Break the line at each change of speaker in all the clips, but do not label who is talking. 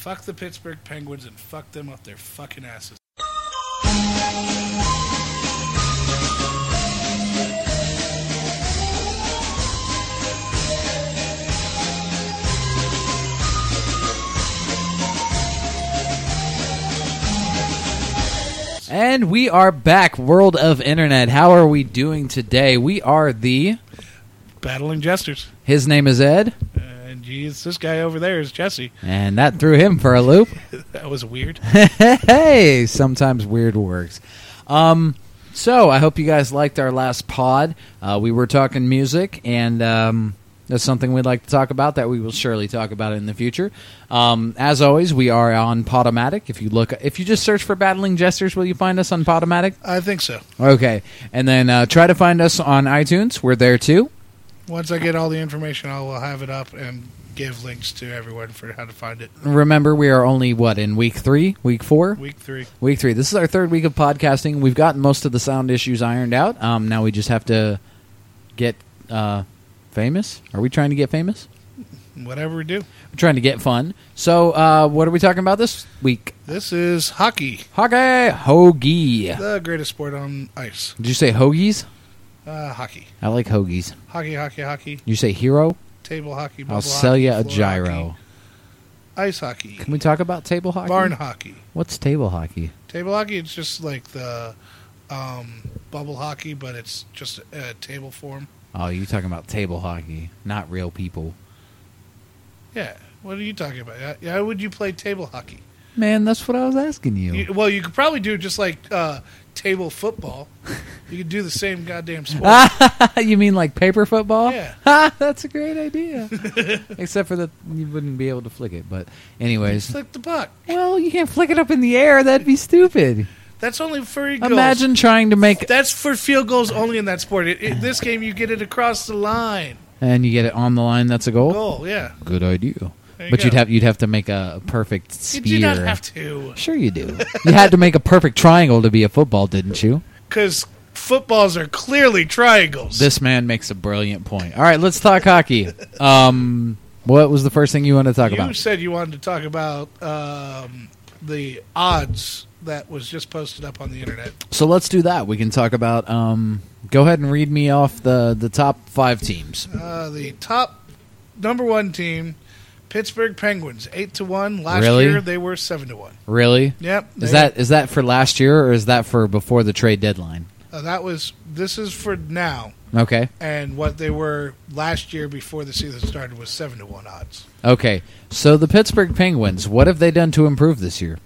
Fuck the Pittsburgh Penguins and fuck them up their fucking asses.
And we are back, World of Internet. How are we doing today? We are the...
Battling Jesters.
His name is Ed.
And this guy over there is Jesse.
And that threw him for a loop.
That was weird.
Hey, sometimes weird works. So, I hope you guys liked our last pod. We were talking music, and that's something we'd like to talk about that we will surely talk about in the future. As always, we are on Podomatic. If you just search for Battling Jesters, will you find us on Podomatic?
I think so.
Okay. And then try to find us on iTunes. We're there too.
Once I get all the information, I will have it up and give links to everyone for how to find it.
Remember, we are only, in week 3? Week 4?
Week 3.
Week 3. This is our third week of podcasting. We've gotten most of the sound issues ironed out. Now we just have to get famous. Are we trying to get famous?
Whatever we do.
We're trying to get fun. So, what are we talking about this week?
This is hockey.
Hoagie.
The greatest sport on ice.
Did you say hoagies?
Hockey.
I like hoagies.
Hockey.
You say hero?
Table hockey.
I'll sell you a
floor
gyro.
Hockey, ice hockey.
Can we talk about table hockey?
Barn hockey.
What's table hockey?
Table hockey, it's just like the bubble hockey, but it's just a table form.
Oh, you're talking about table hockey, not real people.
Yeah. What are you talking about? How would you play table hockey?
Man, that's what I was asking you.
You could probably do just like table football. You could do the same goddamn sport.
You mean like paper football?
Yeah.
That's a great idea. Except for that you wouldn't be able to flick it. But anyways.
Flick the puck.
Well, you can't flick it up in the air. That'd be stupid.
That's only for goals.
Imagine trying to make...
That's for field goals only in that sport. This game, you get it across the line.
And you get it on the line, that's a goal?
Goal, yeah.
Good idea.
But
you'd have to make a perfect spear.
You do not have to.
Sure you do. You had to make a perfect triangle to be a football, didn't you?
Because footballs are clearly triangles.
This man makes a brilliant point. All right, let's talk hockey. What was the first thing you wanted to talk about?
You said you wanted to talk about the odds that was just posted up on the internet.
So let's do that. We can talk about... go ahead and read me off the top 5 teams.
The top number 1 team... Pittsburgh Penguins, 8-1. Last
Really?
year they were 7-1.
Really?
Yep.
Is that for last year or is that for before the trade deadline?
This is for now.
Okay.
And what they were last year before the season started was 7-1 odds.
Okay. So the Pittsburgh Penguins, what have they done to improve this year?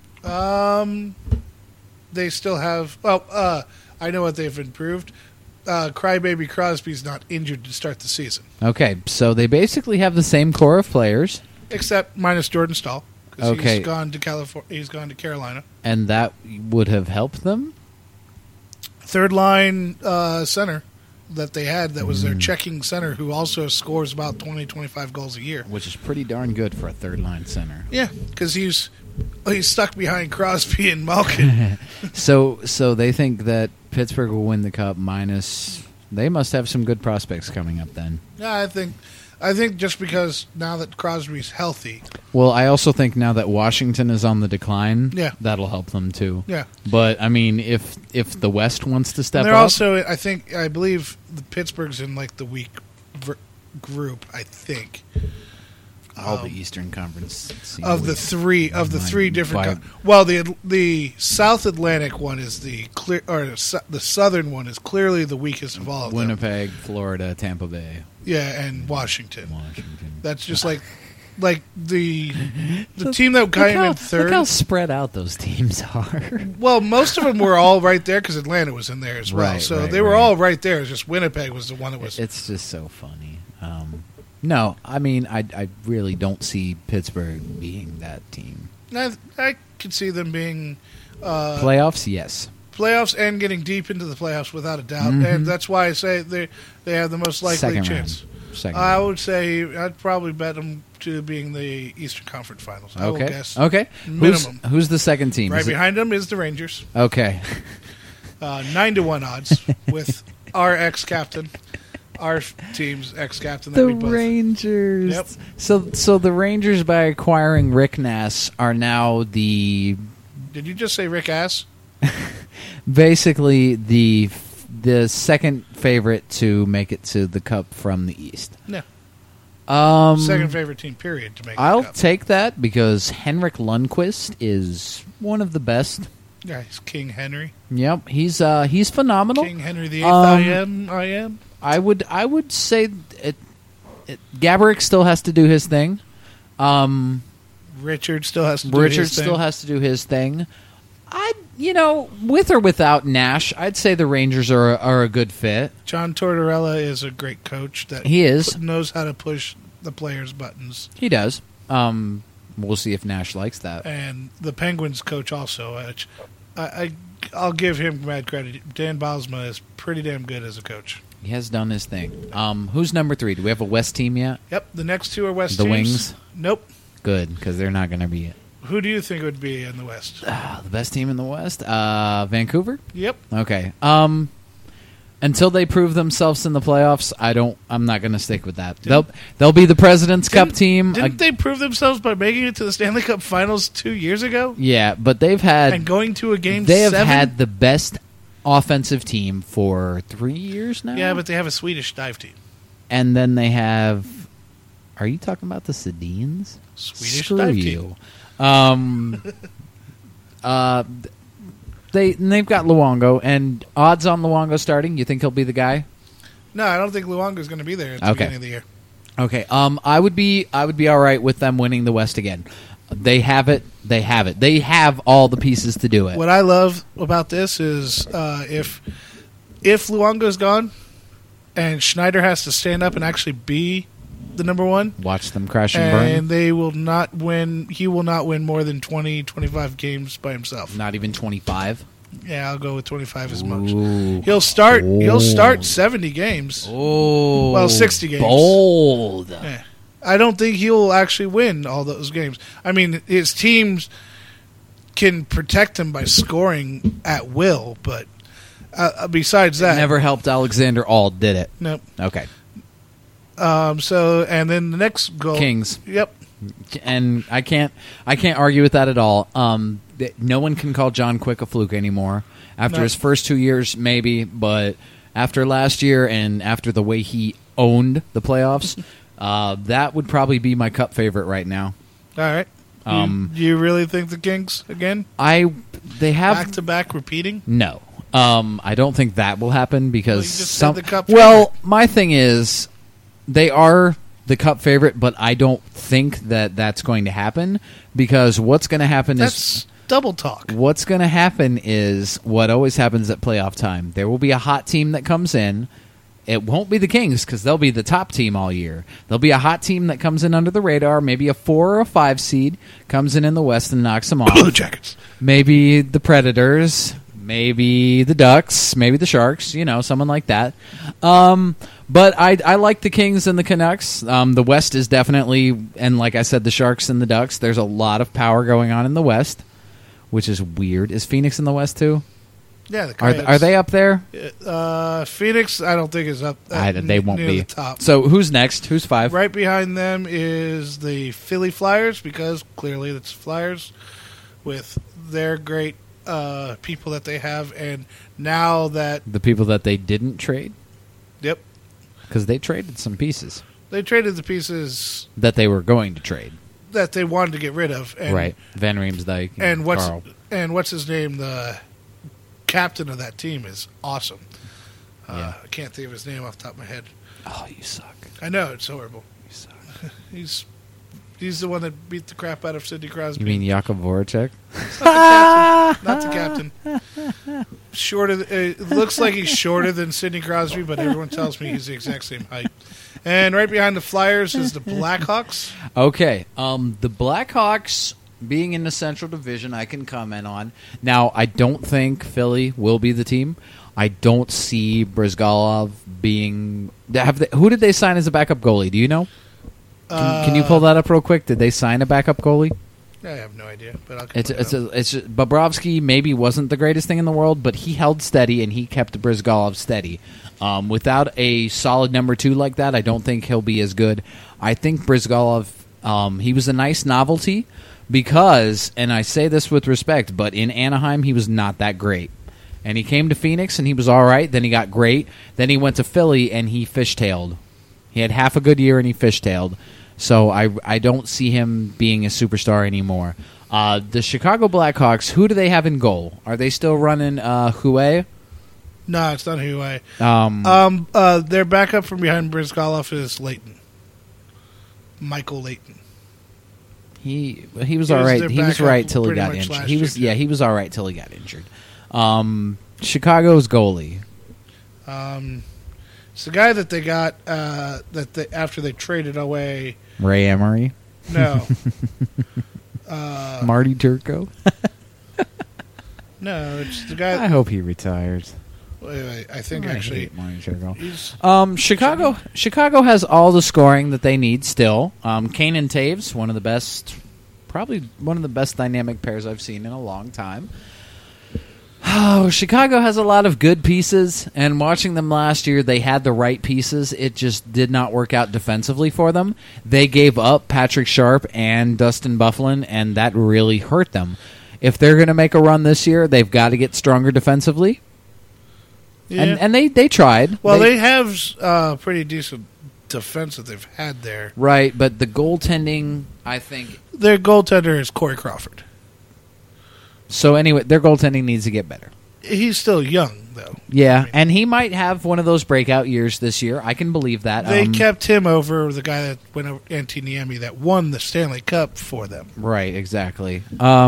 They still have. I know what they've improved. Crybaby Crosby's not injured to start the season.
Okay, so they basically have the same core of players.
Except minus Jordan Stahl.
Okay.
He's gone to California. He's gone to Carolina.
And that would have helped them?
Third line center that they had that was their checking center who also scores about 20, 25 goals a year.
Which is pretty darn good for a third line center.
Yeah, because he's stuck behind Crosby and Malkin.
So they think that Pittsburgh will win the Cup minus... They must have some good prospects coming up then.
Yeah, I think just because now that Crosby's healthy...
Well, I also think now that Washington is on the decline, that'll help them too.
Yeah.
But, I mean, if the West wants to step
they're
up...
also, I believe the Pittsburgh's in like the weak group, I think.
All the Eastern Conference
of the three different. The South Atlantic one is the clear, or the Southern one is clearly the weakest of all of them.
Winnipeg, Florida, Tampa Bay.
Yeah, and Washington. That's just like the team that came in third.
Look how spread out those teams are.
Well, most of them were all right there because Atlanta was in there as well.
Right,
so
right,
they were all right there. It's just Winnipeg was the one that was.
It's just so funny. No, I mean, I really don't see Pittsburgh being that team.
I could see them being...
playoffs, yes.
Playoffs and getting deep into the playoffs without a doubt. Mm-hmm. And that's why I say they have the most likely chance. I would say I'd probably bet them to being the Eastern Conference Finals. I will guess.
Okay.
Minimum.
Who's the second team?
Right behind them is the Rangers.
Okay.
9-1 odds with our ex-captain. our team's ex-captain.
The Rangers.
Yep.
So the Rangers, by acquiring Rick Nass, are now the...
Did you just say Rick Ass?
Basically the second favorite to make it to the Cup from the East.
No.
Second
favorite team, period, to make
I'll
the Cup.
take that because Henrik Lundqvist is one of the best.
Yeah, he's King Henry.
Yep, he's phenomenal.
King Henry the Eighth. I am.
I would say Gaborik still has to do his thing.
Richard still has to do his thing.
still has to do his thing. With or without Nash, I'd say the Rangers are a good fit.
John Tortorella is a great coach that knows how to push the players' buttons.
He does. We'll see if Nash likes that.
And the Penguins coach also. I'll give him mad credit. Dan Bylsma is pretty damn good as a coach.
He has done his thing. Who's number 3? Do we have a West team yet?
Yep, the next two are West
the
teams.
Wings?
Nope.
Good, because they're not going to be it.
Who do you think would be in the West?
The best team in the West? Vancouver?
Yep.
Okay. Until they prove themselves in the playoffs, I'm not going to stick with that. They'll be the President's Cup team.
Didn't they prove themselves by making it to the Stanley Cup Finals 2 years ago?
Yeah, but they've had
and going to a game.
They
7?
have had the best offensive team for 3 years now.
Yeah, but they have a Swedish dive team.
And then they have. Are you talking about the Sedins?
Swedish
Screw
dive
you.
team.
They've got Luongo, and odds on Luongo starting. You think he'll be the guy?
No, I don't think Luongo's going to be there at the beginning of the year.
Okay. I would be all right with them winning the West again. They have it. They have all the pieces to do it.
What I love about this is if Luongo's gone and Schneider has to stand up and actually be the number one.
Watch them crash and burn.
And they will not win. He will not win more than 20, 25 games by himself.
Not even 25?
Yeah, I'll go with 25 as much. He'll start 70 games.
Oh.
Well, 60 games.
Bold.
Yeah. I don't think he'll actually win all those games. I mean, his teams can protect him by scoring at will, but besides that...
It never helped Alexander Auld, did it?
Nope.
Okay.
And then the next goal,
Kings.
Yep.
And I can't argue with that at all. No one can call John Quick a fluke anymore. After his first 2 years, maybe, but after last year and after the way he owned the playoffs, that would probably be my Cup favorite right now.
All right. Do you really think the Kings again?
They have
back-to-back repeating?
No. I don't think that will happen because
you just said the Cup favorite.
My thing is. They are the Cup favorite, but I don't think that that's going to happen because what's going to happen
is double talk.
What's going to happen is what always happens at playoff time. There will be a hot team that comes in. It won't be the Kings because they'll be the top team all year. There'll be a hot team that comes in under the radar, maybe a 4 or a 5 seed, comes in the West and knocks them off.
Blue Jackets.
Maybe the Predators. Maybe the Ducks, maybe the Sharks, someone like that. But I like the Kings and the Canucks. The West is definitely, and like I said, the Sharks and the Ducks. There's a lot of power going on in the West, which is weird. Is Phoenix in the West too?
Yeah, the Coyotes.
Are they up there?
Phoenix, I don't think is up.
They won't be.
The top.
So who's next? Who's 5?
Right behind them is the Philly Flyers because clearly it's Flyers with their great people that they have, and now that
the people that they didn't trade.
Yep,
because they traded some pieces.
They traded the pieces
that they were going to trade,
that they wanted to get rid of. And,
right, Van Riemsdyk
and
Carl.
what's his name? The captain of that team is awesome. I can't think of his name off the top of my head.
Oh, you suck!
I know, it's horrible.
You suck.
He's the one that beat the crap out of Sidney Crosby.
You mean Jakub Voracek?
Not the captain. Shorter. It looks like he's shorter than Sidney Crosby, but everyone tells me he's the exact same height. And right behind the Flyers is the Blackhawks.
Okay. The Blackhawks, being in the Central Division, I can comment on. Now, I don't think Philly will be the team. I don't see Brizgalov being... Who did they sign as a backup goalie? Do you know? Can you pull that up real quick? Did they sign a backup goalie?
I have no idea, but
Bobrovsky maybe wasn't the greatest thing in the world, but he held steady and he kept Brizgalov steady. Without a solid number 2 like that, I don't think he'll be as good. I think Brizgalov, he was a nice novelty because, and I say this with respect, but in Anaheim he was not that great. And he came to Phoenix and he was all right. Then he got great. Then he went to Philly and he fishtailed. He had half a good year and he fishtailed. So I don't see him being a superstar anymore. The Chicago Blackhawks, who do they have in goal? Are they still running Huey?
No, it's not Huey. Their backup from behind Brizgalov is Leighton. Michael Leighton.
He was all right. He was right till he got injured. He was all right till he got injured. Chicago's goalie.
It's the guy that they got after they traded away
Ray Emery.
No.
Marty Turco.
No, it's the guy.
I hope he retires.
Wait, I think actually
Marty Turco. Chicago has all the scoring that they need still. Kane and Taves, probably one of the best dynamic pairs I've seen in a long time. Oh, Chicago has a lot of good pieces, and watching them last year, they had the right pieces. It just did not work out defensively for them. They gave up Patrick Sharp and Dustin Byfuglien, and that really hurt them. If they're going to make a run this year, they've got to get stronger defensively. Yeah. And they tried.
Well, they have pretty decent defense that they've had there.
Right, but the goaltending, I think...
Their goaltender is Corey Crawford.
So anyway, their goaltending needs to get better.
He's still young, though.
Yeah, and he might have one of those breakout years this year. I can believe that.
They kept him over the guy that went over, Antiniemi, that won the Stanley Cup for them.
Right, exactly.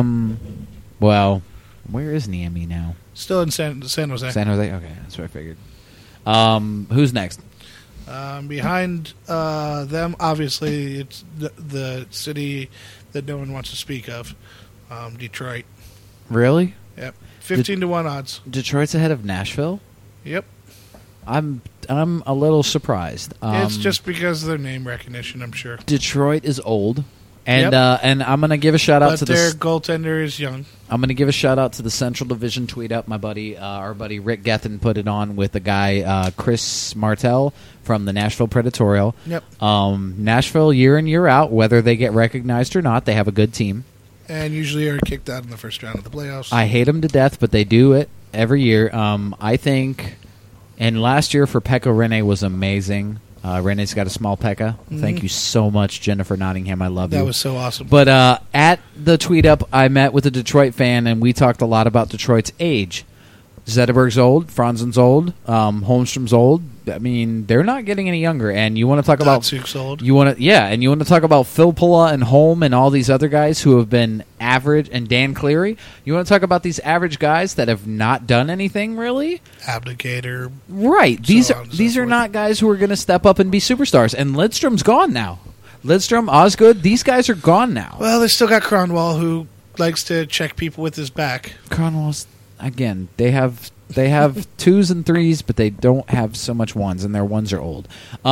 Well, where is Niemi now?
Still in San Jose.
San Jose? Okay, that's what I figured. Who's next?
Behind them, obviously, it's the city that no one wants to speak of, Detroit.
Really?
Yep. 15-1 odds.
Detroit's ahead of Nashville?
Yep.
I'm a little surprised.
It's just because of their name recognition, I'm sure.
Detroit is old. And and I'm going to give a shout out to
their goaltender is young.
I'm going to give a shout out to the Central Division tweet up. My buddy, our buddy Rick Gethin put it on with the guy Chris Martel from the Nashville Predatorial.
Yep.
Nashville, year in, year out, whether they get recognized or not, they have a good team.
And usually are kicked out in the first round of the playoffs.
I hate them to death, but they do it every year. I think, and last year for Pekka Rinne was amazing. Rinne's got a small Pekka. Mm-hmm. Thank you so much, Jennifer Nottingham. I love you.
That was so awesome.
But at the tweet up, I met with a Detroit fan, and we talked a lot about Detroit's age. Zetterberg's old, Franzen's old, Holmstrom's old. I mean, they're not getting any younger. And you want to talk about
Datsuk's old.
You want to talk about Phil Pula and Holm and all these other guys who have been average, and Dan Cleary. You want to talk about these average guys that have not done anything really?
Abdicator.
Right. These are not guys who are going to step up and be superstars. And Lidstrom's gone now. Lidstrom, Osgood, these guys are gone now.
Well, they still got Cronwall, who likes to check people with his back.
Cronwall's, again, they have twos and threes, but they don't have so much ones, and their ones are old.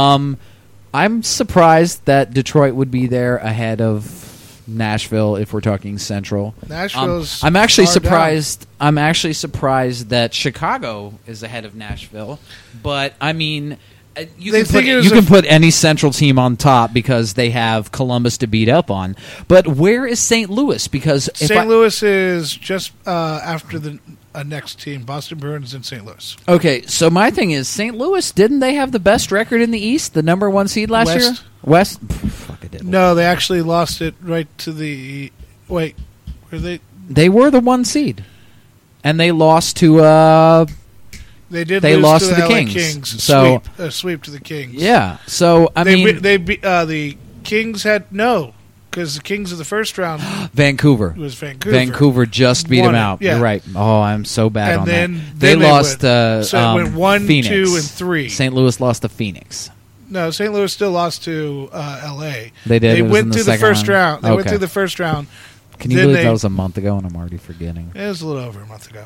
I'm surprised that Detroit would be there ahead of Nashville if we're talking Central.
Nashville's
I'm actually surprised. Down. I'm actually surprised that Chicago is ahead of Nashville. But I mean, you can put any Central team on top because they have Columbus to beat up on. But where is St. Louis? Because
St. Louis is just after the next team. Boston Bruins in St. Louis.
Okay, so my thing is, St. Louis, didn't they have the best record in the East, the number 1 seed last year? West? Fuck, I did.
No, they actually lost it right to the... Wait, were they...
They were the 1 seed. And they lost to...
They lost to the Kings.
So,
sweep to the Kings.
Yeah, so,
the Kings had... No. Because the Kings of the first round...
Vancouver.
It was Vancouver.
Vancouver just beat them out. Yeah. You're right. Oh, I'm so bad on that. They lost
so it went 1,
Phoenix.
2, and 3.
St. Louis lost to Phoenix.
No, St. Louis still lost to L.A.
They did?
They went through the first round. Went through the first round.
Can you believe that was a month ago and I'm already forgetting?
It was a little over a month ago.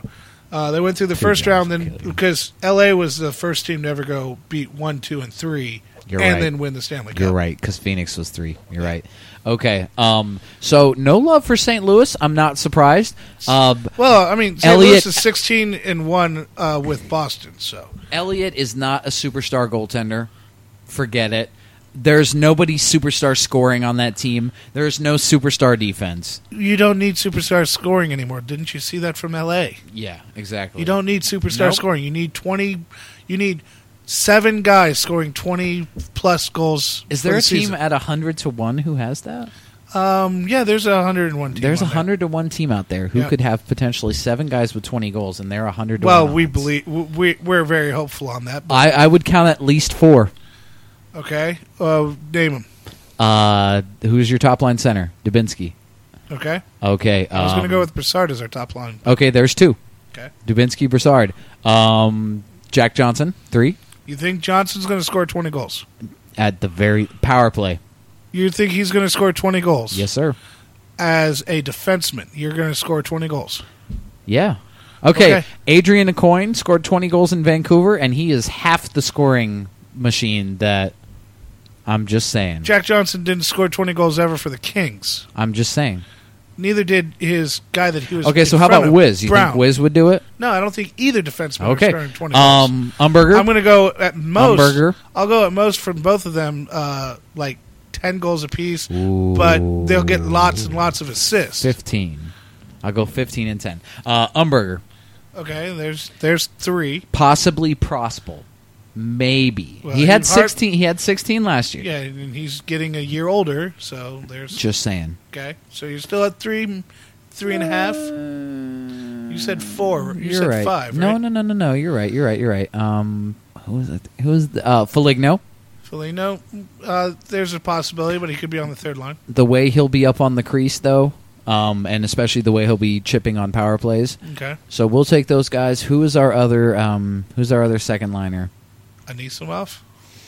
They went through the first round, then because LA was the first team to ever go beat 1, 2, and 3, then win the Stanley Cup.
You're right, because Phoenix was 3. You're right. Okay, so no love for St. Louis. I'm not surprised.
St. Louis is 16-1 with Boston. So
Elliott is not a superstar goaltender. Forget it. There's nobody superstar scoring on that team. There's no superstar defense.
You don't need superstar scoring anymore. Didn't you see that from L.A.?
Yeah, exactly.
You don't need superstar scoring. You need 20. You need 7 guys scoring 20-plus goals.
Is there a
season.
team at 100-1 who has that?
Yeah, there's a 101 team.
There's a 100-1 team out there who could have potentially 7 guys with 20 goals, and they're 100-1.
Well, we believe we're very hopeful on that.
I would count at least 4.
Okay, name
them. Who's your top line center? Dubinsky.
Okay.
Okay.
I was going to go with Brassard as our top line.
Okay, there's 2.
Okay.
Dubinsky, Brassard. Jack Johnson, 3.
You think Johnson's going to score 20 goals?
At the very power play.
You think he's going to score 20 goals?
Yes, sir.
As a defenseman, you're going to score 20 goals?
Yeah. Okay. Adrian Aucoin scored 20 goals in Vancouver, and he is half the scoring machine that I'm just saying.
Jack Johnson didn't score 20 goals ever for the Kings.
I'm just saying.
Neither did his guy that he was.
Okay, so how about Wiz? You think Wiz would do it?
No, I don't think either defenseman is scoring 20
goals. Umberger?
I'm going to go at most.
Umberger?
I'll go at most from both of them, like 10 goals apiece, but they'll get lots and lots of assists.
15. I'll go 15 and 10. Umberger.
Okay, there's 3.
Possibly Prospel. Maybe. Well, he had 16. He had 16 last year.
Yeah, and he's getting a year older, so there's.
Just saying.
Okay, so you're still at 3.5. You said 4. You said
right.
5. Right?
No. You're right. Who was it? Who was Foligno?
Foligno. There's a possibility, but he could be on the third line.
The way he'll be up on the crease, though. And especially the way he'll be chipping on power plays.
Okay.
So we'll take those guys. Who's our other second liner?
Anisimov?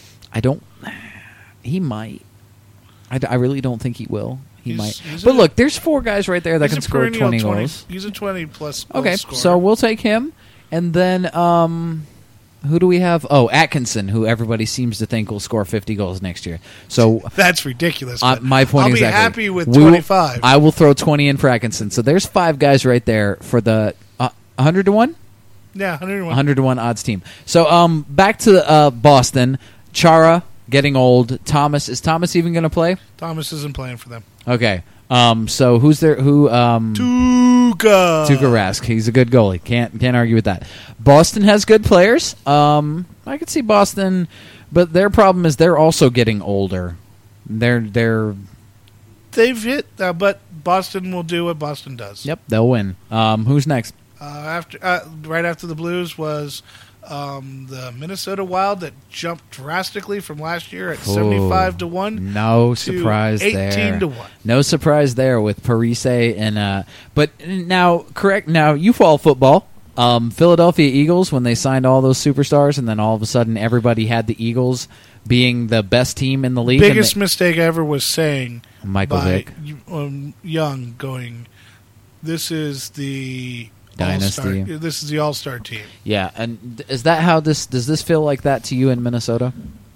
He might. I really don't think he will. He might. But look, there's 4 guys right there that can score 20 goals.
He's a 20-plus goal
Okay,
scorer.
so we'll take him. And then who do we have? Oh, Atkinson, who everybody seems to think will score 50 goals next year. So
that's ridiculous.
My point
I'll
exactly.
be happy with 25.
I will throw 20 in for Atkinson. So there's 5 guys right there for the 100-1?
Yeah, 100-1.
100-1 odds team. So back to Boston. Chara getting old. Is Thomas even going to play?
Thomas isn't playing for them.
Okay. So who's there?
Tuukka
Rask. He's a good goalie. Can't argue with that. Boston has good players. I could see Boston, but their problem is they're also getting older. They've
hit, but Boston will do what Boston does.
Yep, they'll win. Who's next?
Right after the Blues was the Minnesota Wild that jumped drastically from last year at 75-1.
No surprise there.
18-1.
No surprise there with Parise and. But now, correct now, you follow football. Philadelphia Eagles, when they signed all those superstars, and then all of a sudden everybody had the Eagles being the best team in the league.
Biggest mistake ever was saying
Michael Vick
Young going, this is the
Dynasty.
This is the All-Star team.
Yeah, and is that how does this feel like that to you in Minnesota?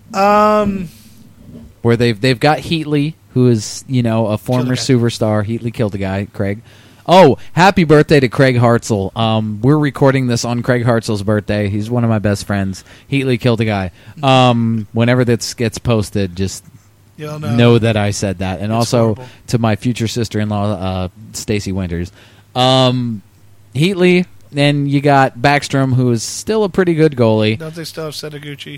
Where they've got Heatley, who is a former superstar. Heatley killed a guy, Craig. Oh, happy birthday to Craig Hartzell. We're recording this on Craig Hartzell's birthday. He's one of my best friends. Heatley killed a guy. Whenever this gets posted, just know that I said that. And also horrible. To my future sister-in-law, Stacy Winters. Heatley, and you got Backstrom, who is still a pretty good goalie.
Don't they still have Setaguchi?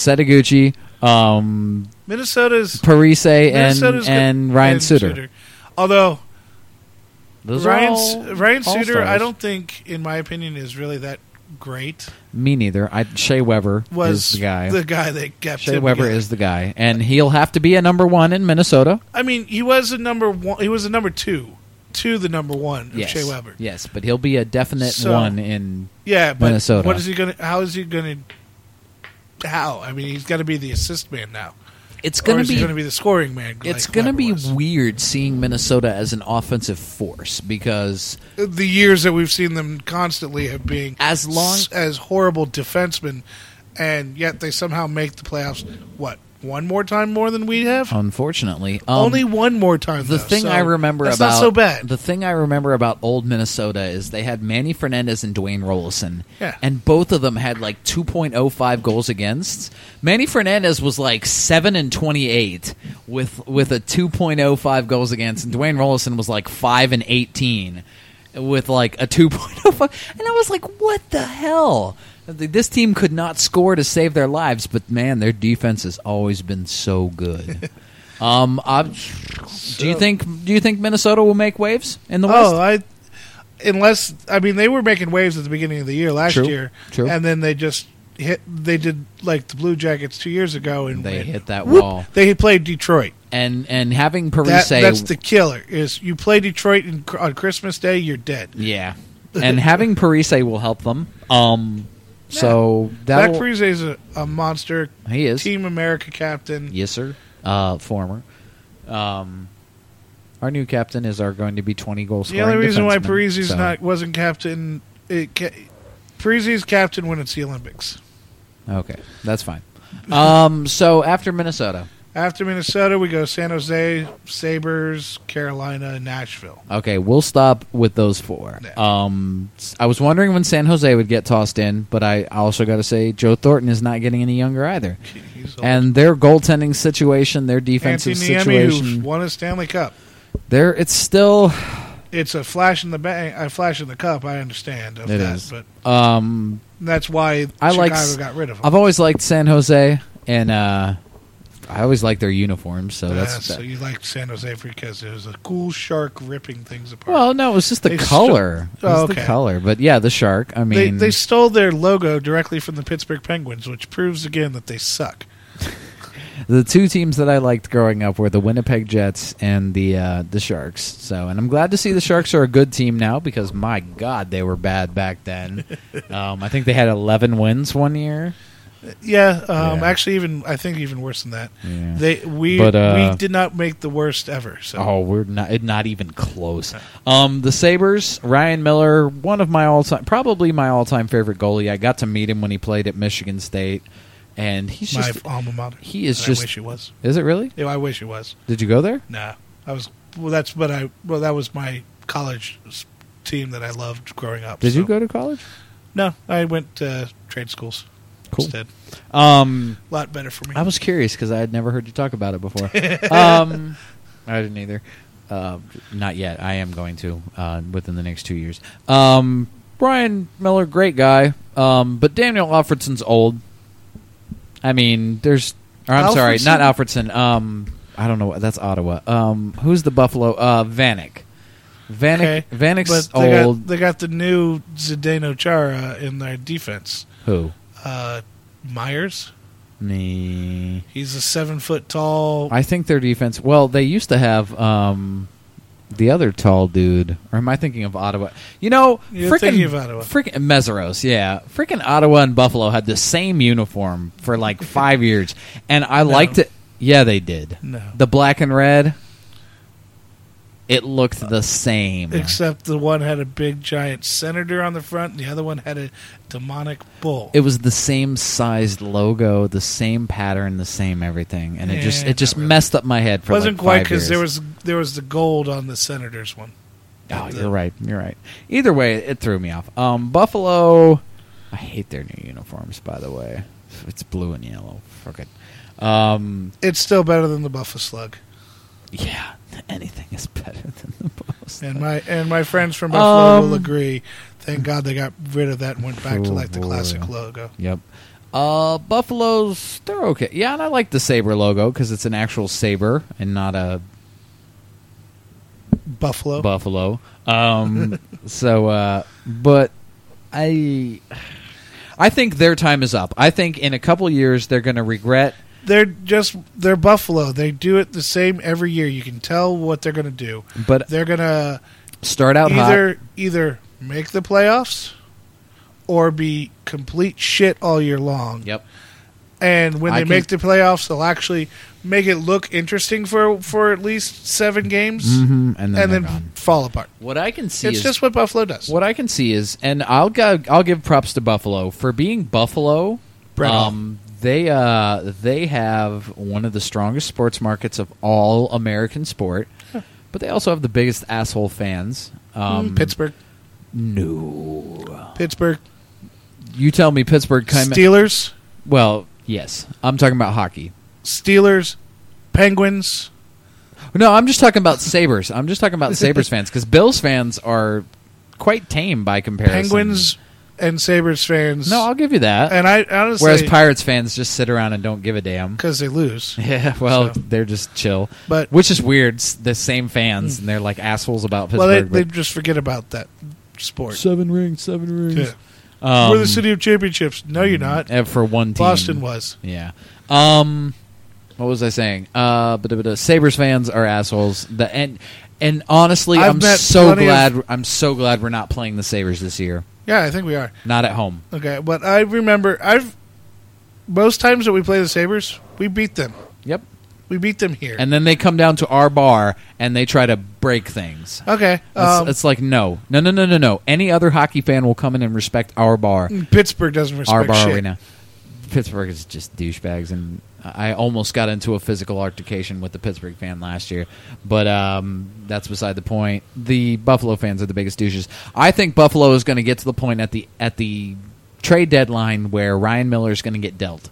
Minnesota's Parise and Ryan Suter.
Although
those
Ryan Suter, I don't think, in my opinion, is really that great.
Me neither. Shea Weber is the guy.
The guy that kept
Shea Weber is the guy, and he'll have to be a number 1 in Minnesota.
I mean, he was a number 1. He was a number 2. To the number 1 of Shea Weber.
Yes, but he'll be a definite 1 in Minnesota.
What is he going to? How is he going to? How? I mean, he's got to be the assist man now.
It's going
to be the scoring man.
It's going to be weird seeing Minnesota as an offensive force because
the years that we've seen them constantly have been
as
horrible defensemen, and yet they somehow make the playoffs. What? One more time more than we have?
Unfortunately.
Only one more time,
The thing I remember
that's
about
not so bad.
The thing I remember about old Minnesota is they had Manny Fernandez and Dwayne Rollison.
Yeah.
And both of them had like 2.05 goals against. Manny Fernandez was like 7-28 with a 2.05 goals against, and Dwayne Rollison was like 5-18 with like a 2.05. And I was like, what the hell? This team could not score to save their lives, but man, their defense has always been so good. Do you think Minnesota will make waves in the West?
They were making waves at the beginning of the year last year, and then they just hit. They did like the Blue Jackets 2 years ago, and
they hit that wall.
They played Detroit,
and having Parise.
That's the killer. Is you play Detroit on Christmas Day, you're dead.
Yeah, and having Parise will help them. So
Zach Parise is a monster.
He is
Team America captain.
Yes, sir. Former. Our new captain is going to be 20-goal scoring.
The only reason why
Parise's
wasn't captain. Parise's captain when it's the Olympics.
Okay, that's fine. So after Minnesota.
After Minnesota, we go San Jose, Sabres, Carolina, and Nashville.
Okay, we'll stop with those four.
Yeah.
I was wondering when San Jose would get tossed in, but I also got to say Joe Thornton is not getting any younger either. And their goaltending situation, their defensive situation,
who's won a Stanley Cup.
It's still.
It's a flash in the cup. I understand of
it
that,
is.
But that's why Chicago got rid of him.
I've always liked San Jose, and I always like their uniforms, so that's.
So you like San Jose because there's a cool shark ripping things apart.
Well, no, it was just the color. The color, but yeah, the shark. I mean,
they stole their logo directly from the Pittsburgh Penguins, which proves again that they suck.
The two teams that I liked growing up were the Winnipeg Jets and the Sharks. So, and I'm glad to see the Sharks are a good team now because my God, they were bad back then. I think they had 11 wins one year.
Yeah, actually, I think even worse than that.
Yeah.
We did not make the worst ever. So.
Oh, we're not even close. The Sabres, Ryan Miller, probably my all-time favorite goalie. I got to meet him when he played at Michigan State, and he's
my
just
alma mater.
He is
I wish he was.
Is it really?
Yeah, I wish he was.
Did you go there?
Nah, I was. Well, that was my college team that I loved growing up.
Did you go to college?
No, I went to trade schools.
Cool.
Instead.
A
lot better for me.
I was curious because I had never heard you talk about it before. I didn't either. Not yet. I am going to within the next 2 years. Brian Miller, great guy, but Daniel Alfredsson's old. I mean, I'm sorry, not Alfredson. I don't know. That's Ottawa. Who's the Buffalo? Vanek. Vanek's old.
They got the new Zdeno Chara in their defense.
Who?
Myers.
Nee.
He's a 7 foot tall.
I think their defense. Well, they used to have the other tall dude. Or am I thinking of Ottawa?
You're thinking of Ottawa.
Freaking Messeros, yeah. Freaking Ottawa and Buffalo had the same uniform for like 5 years, and I liked it. Yeah, they did.
No,
the black and red. It looked the same.
Except the one had a big giant senator on the front, and the other one had a demonic bull.
It was the same sized logo, the same pattern, the same everything, and it just messed up my head for
wasn't
like 5
quite
years.
because there was the gold on the senator's one.
Oh, you're right. Either way, it threw me off. Buffalo, I hate their new uniforms. By the way, it's blue and yellow. Fuck it.
It's still better than the Buffalo Slug.
Yeah, anything is better than the Buffalo.
And my friends from Buffalo will agree. Thank God they got rid of that and went back to like the classic logo.
Yep. Buffalo's, they're okay. Yeah, and I like the saber logo because it's an actual saber and not a
buffalo.
But I think their time is up. I think in a couple years they're going to regret.
They're Buffalo. They do it the same every year. You can tell what they're going to do.
But
they're going to
start out
either make the playoffs or be complete shit all year long.
Yep.
And when they make the playoffs, they'll actually make it look interesting for at least 7 games,
and then
fall apart.
What I can see
it's just what Buffalo does.
What I can see is, and I'll give props to Buffalo for being Buffalo. They have one of the strongest sports markets of all American sport, but they also have the biggest asshole fans.
Pittsburgh.
No.
Pittsburgh.
You tell me Pittsburgh.
Steelers.
Well, yes. I'm talking about hockey.
Steelers. Penguins.
No, I'm just talking about Sabres. I'm just talking about Sabres fans, because Bills fans are quite tame by comparison.
Penguins and Sabres fans.
No, I'll give you that.
And I honestly,
whereas Pirates fans just sit around and don't give a damn
because they lose.
Yeah, well, they're just chill.
But
which is weird. The same fans, and they're like assholes about Pittsburgh.
Well, they just forget about that sport.
7 rings.
Yeah. We're the city of championships. No, you're not.
For one team,
Boston was.
Yeah. What was I saying? Sabres fans are assholes. And honestly, I'm so glad we're not playing the Sabres this year.
Yeah, I think we are.
Not at home.
Okay, but I remember most times that we play the Sabres, we beat them.
Yep.
We beat them here.
And then they come down to our bar and they try to break things.
Okay.
It's like, no. Any other hockey fan will come in and respect our bar.
Pittsburgh doesn't respect
our bar
shit.
Arena. Pittsburgh is just douchebags, and I almost got into a physical altercation with the Pittsburgh fan last year, but that's beside the point. The Buffalo fans are the biggest douches. I think Buffalo is going to get to the point at the trade deadline where Ryan Miller is going to get dealt.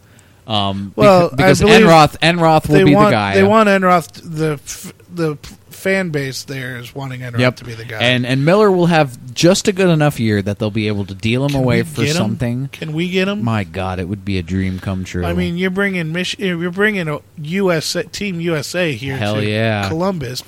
Because Enroth will be the guy.
They want Enroth. The fan base there is wanting Enroth to be the guy.
And Miller will have just a good enough year that they'll be able to deal him away for something.
Can we get him?
My God, it would be a dream come true.
I mean, you're bringing a Team USA here.
Hell
to
yeah,
Columbus.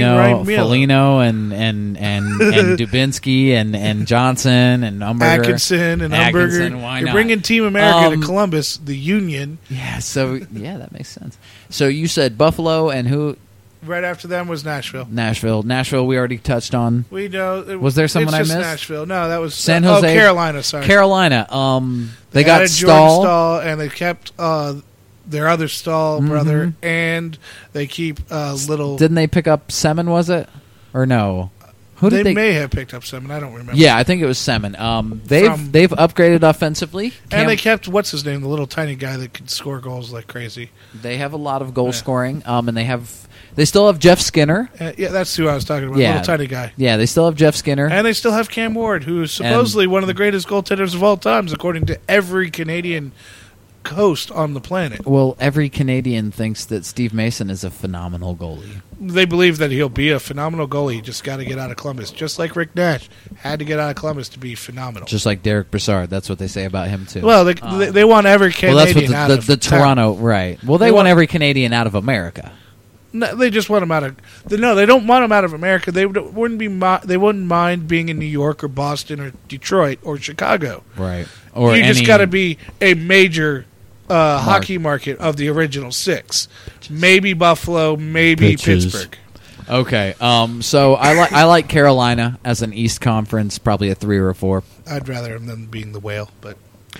Foligno and Dubinsky and Johnson and Umberger.
Atkinson and Umberger.
Why
you're
not?
bringing Team America to Columbus, the Union.
Yeah. So that makes sense. So you said Buffalo, and who?
Right after them was Nashville.
Nashville, we already touched on.
We know.
Was there someone I missed?
Nashville. No, that was
San Jose.
Carolina, sorry.
Carolina. They got
Stahl, and they kept their other Stahl brother, and they keep little...
Didn't they pick up Semin, was it? Or no?
They may have picked up Semin. I don't remember.
Yeah, I think it was Semin. They've upgraded offensively.
And they kept, what's his name, the little tiny guy that could score goals like crazy.
They have a lot of goal scoring, and they still have Jeff Skinner.
Yeah, that's who I was talking about, the little tiny guy.
Yeah, they still have Jeff Skinner.
And they still have Cam Ward, who is supposedly one of the greatest goaltenders of all times, according to every Canadian host on the planet.
Well, every Canadian thinks that Steve Mason is a phenomenal goalie.
They believe that he'll be a phenomenal goalie. He just got to get out of Columbus. Just like Rick Nash had to get out of Columbus to be phenomenal.
Just like Derek Brassard. That's what they say about him, too.
Well, they want every Canadian out of
the Toronto, right. Well, they want every Canadian out of America.
No, they just want him out of... No, they don't want him out of America. They wouldn't mind being in New York or Boston or Detroit or Chicago.
Right.
Or you just got to be a major hockey market of the original 6. Maybe Buffalo, maybe Pittsburgh.
Okay. So I like Carolina as an East Conference, probably a 3 or a 4.
I'd rather them than being the Whale, but...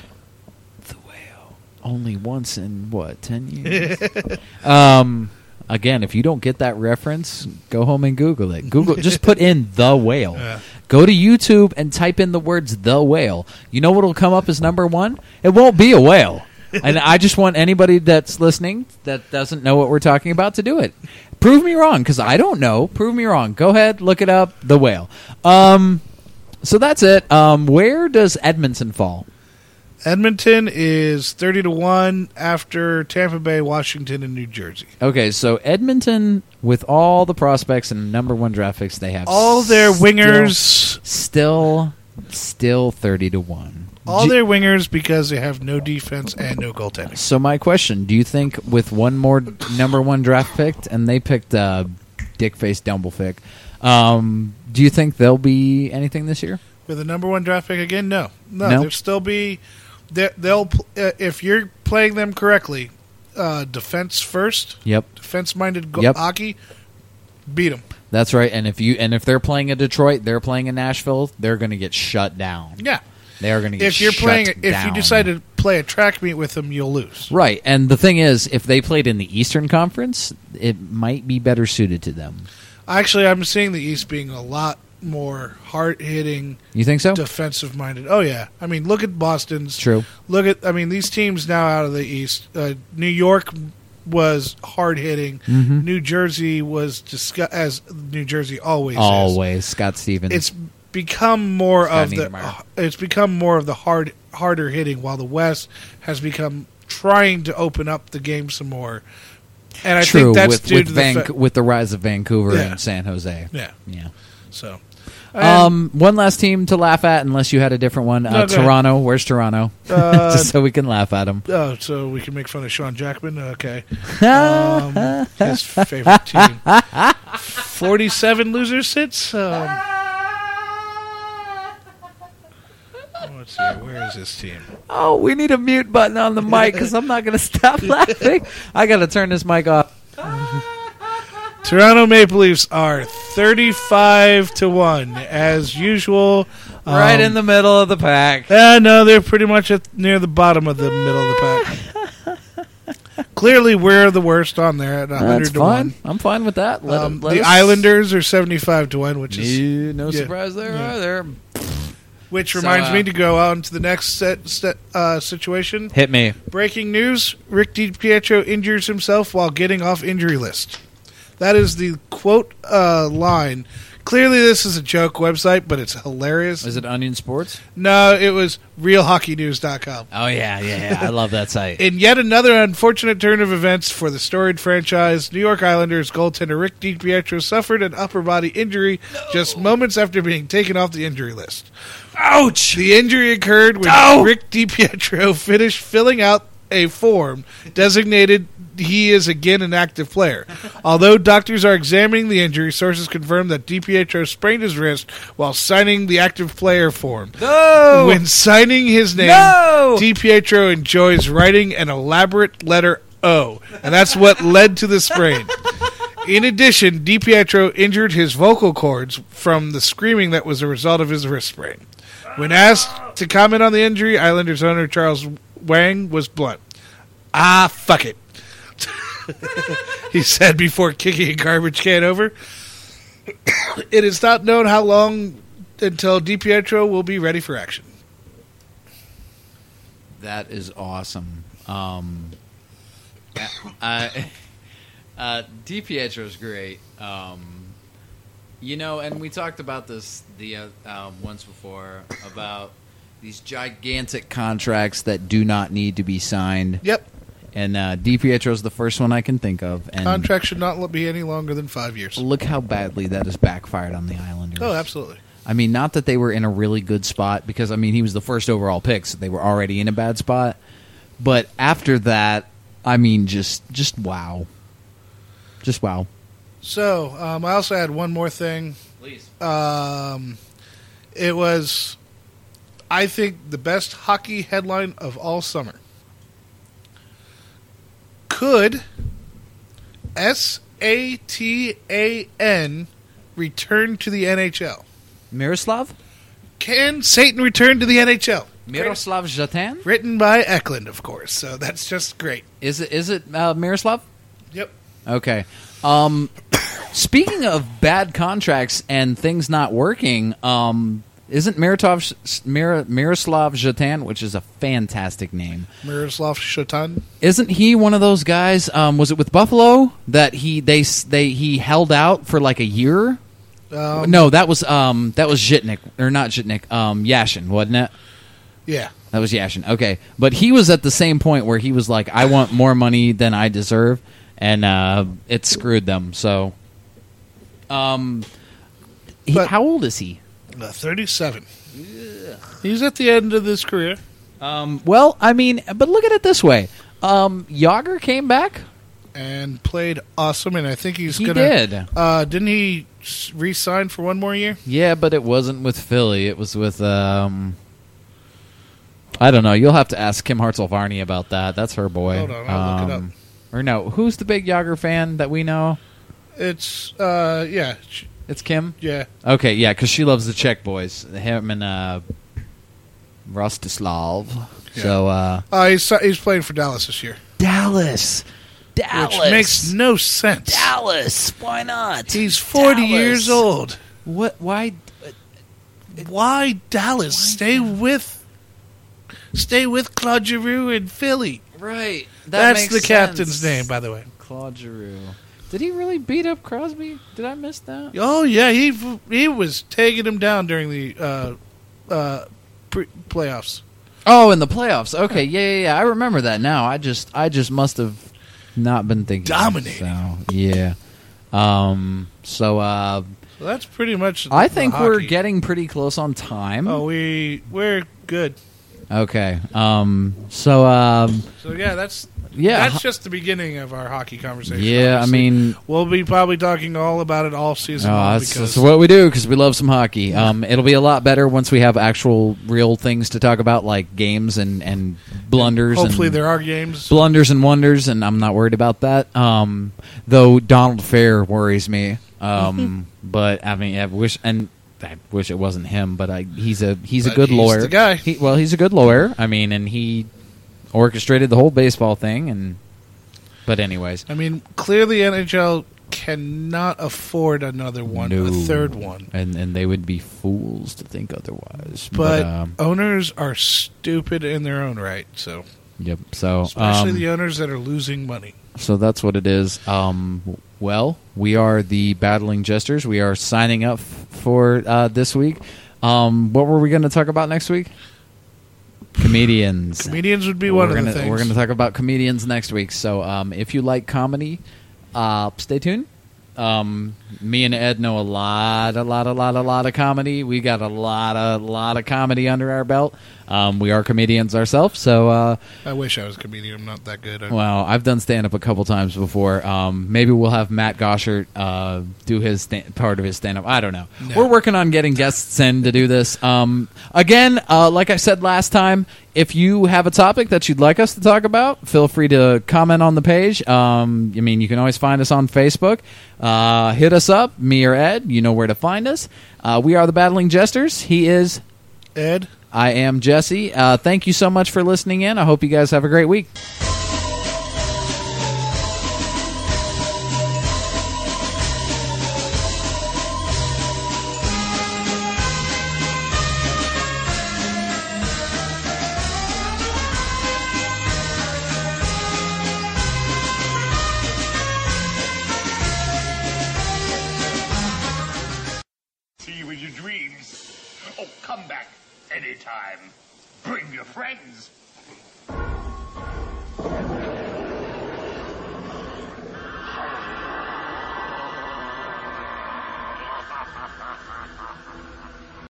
The Whale. Only once in, 10 years? Again, if you don't get that reference, go home and Google it. Just put in The Whale. Yeah. Go to YouTube and type in the words The Whale. You know what will come up as number 1? It won't be a whale. And I just want anybody that's listening that doesn't know what we're talking about to do it. Prove me wrong, because I don't know. Prove me wrong. Go ahead, look it up, The Whale. So that's it. Where does Edmonton fall?
Edmonton is 30-1 after Tampa Bay, Washington, and New Jersey.
Okay, so Edmonton, with all the prospects and number 1 draft picks they have,
all their wingers,
still 30-1.
All their wingers because they have no defense and no goaltending.
So my question: do you think with one more number 1 draft pick, and they picked Dick-Face Dumblefick, do you think there'll be anything this year
with a number 1 draft pick again? No. There'll still be. They'll if you're playing them correctly, defense first.
Yep.
Defense-minded hockey. Beat them.
That's right. And if they're playing in Detroit, they're playing in Nashville, they're going to get shut down.
Yeah.
They are going to get shut down.
If you decide to play a track meet with them, you'll lose.
Right, and the thing is, if they played in the Eastern Conference, it might be better suited to them.
Actually, I'm seeing the East being a lot more hard-hitting.
You think so?
Defensive-minded. Oh, yeah. I mean, look at Boston's.
True.
These teams now out of the East. New York was hard-hitting.
Mm-hmm.
New Jersey was, as New Jersey always is.
Always. Scott Stevens.
It's become more of the harder hitting, while the West has become trying to open up the game some more. And I think that's due to
with the rise of Vancouver and San Jose.
Yeah. So,
one last team to laugh at, unless you had a different one. Toronto. Where's Toronto? Just so we can laugh at them.
Oh, so we can make fun of Sean Jackman. Okay, his favorite team. 47 loser sits. Let's see. Where is this team?
Oh, we need a mute button on the mic because I'm not going to stop laughing. I got to turn this mic off.
Toronto Maple Leafs are 35-1 as usual.
Right in the middle of the pack.
No, they're pretty much near the bottom of the middle of the pack. Clearly, we're the worst on there at 100-1.
I'm fine with that.
The Islanders are 75-1, which is
no surprise there either.
Which reminds me to go on to the next situation.
Hit me.
Breaking news: Rick DiPietro injures himself while getting off injury list. That is the quote line. Clearly, this is a joke website, but it's hilarious.
Is it Onion Sports?
No, it was RealHockeyNews.com.
Oh, yeah. I love that site.
In yet another unfortunate turn of events for the storied franchise, New York Islanders goaltender Rick DiPietro suffered an upper body injury just moments after being taken off the injury list.
Ouch!
The injury occurred when Rick DiPietro finished filling out a form designated he is again an active player. Although doctors are examining the injury, sources confirm that DiPietro sprained his wrist while signing the active player form.
No!
When signing his name, DiPietro enjoys writing an elaborate letter O, and that's what led to the sprain. In addition, DiPietro injured his vocal cords from the screaming that was a result of his wrist sprain. When asked to comment on the injury, Islanders owner Charles Wang was blunt. Fuck it. He said before kicking a garbage can over. It is not known how long until DiPietro will be ready for action.
That is awesome. DiPietro's great. And we talked about this once before about these gigantic contracts that do not need to be signed.
Yep.
And DiPietro's the first one I can think of. And
contract should not be any longer than 5 years.
Look how badly that has backfired on the Islanders.
Oh, absolutely.
I mean, not that they were in a really good spot, because, I mean, he was the first overall pick, so they were already in a bad spot. But after that, I mean, just wow. Just wow.
So, I also had one more thing.
Please.
It was, I think, the best hockey headline of all summer. Could Satan return to the NHL?
Miroslav?
Can Satan return to the NHL?
Miroslav Zlatan?
Written by Eklund, of course. So that's just great.
Is it Miroslav?
Yep.
Okay. Speaking of bad contracts and things not working, isn't Miroslav Zlatan, which is a fantastic name?
Miroslav Zlatan?
Isn't he one of those guys? Was it with Buffalo that he held out for like a year? No, that was Zhitnik, or not Zhitnik. Yashin, wasn't it?
Yeah,
that was Yashin. Okay, but he was at the same point where he was like, "I want more money than I deserve," and it screwed them. So, how old is he?
37. Ugh. He's at the end of his career.
Well, I mean, but look at it this way: Yager came back
and played awesome, and I think he
did.
Didn't he re-sign for one more year?
Yeah, but it wasn't with Philly. It was with I don't know. You'll have to ask Kim Hartzell-Varney about that. That's her boy.
Hold on, I'll look it up.
Or no, who's the big Yager fan that we know?
It's
It's Kim?
Yeah.
Okay, yeah, because she loves the Czech boys. Him and Rostislav.
Yeah. So he's playing for Dallas this year.
Dallas.
Which makes no sense.
Dallas. Why not?
He's 40 years old.
What? Why?
Why Dallas? Stay with Claude Giroux in Philly.
Right.
That's the captain's name, by the way.
Claude Giroux. Did he really beat up Crosby? Did I miss that?
Oh yeah, he was taking him down during the playoffs.
Oh, in the playoffs. Okay, yeah. I remember that now. I just must have not been thinking.
Dominating.
So, yeah. So
that's pretty much.
I think we're getting pretty close on time.
Oh, we're good.
Okay.
So yeah, that's just the beginning of our hockey conversation.
Yeah, obviously. I mean,
we'll be probably talking all about it all season long.
That's what we do because we love some hockey. It'll be a lot better once we have actual real things to talk about, like games and blunders.
Hopefully, there are games,
blunders and wonders, and I'm not worried about that. Though Donald Fair worries me. But I mean, I wish it wasn't him. But he's a good lawyer.
The guy.
He's a good lawyer. I mean, and he orchestrated the whole baseball thing. But anyways,
I mean, clearly NHL cannot afford another one, a third one,
and they would be fools to think otherwise.
But owners are stupid in their own right. So
yep. So
especially the owners that are losing money.
So that's what it is. Well, we are the Battling Jesters. We are signing up for this week. What were we going to talk about next week? Comedians.
Comedians would be one of the things.
We're going to talk about comedians next week. So if you like comedy, stay tuned. Me and Ed know a lot of comedy. We got a lot of comedy under our belt. We are comedians ourselves, so
I wish I was a comedian. I'm not that good.
Well, I've done stand-up a couple times before. Maybe we'll have Matt Goshert do his part of his stand-up. I don't know. No. We're working on getting guests in to do this. Again, like I said last time, if you have a topic that you'd like us to talk about, feel free to comment on the page. I mean, you can always find us on Facebook. Hit us up, me or Ed. You know where to find us. We are the Battling Jesters. He is
Ed.
I am Jesse. Thank you so much for listening in. I hope you guys have a great week.
See you in your dreams. Oh, come back anytime. Bring your friends.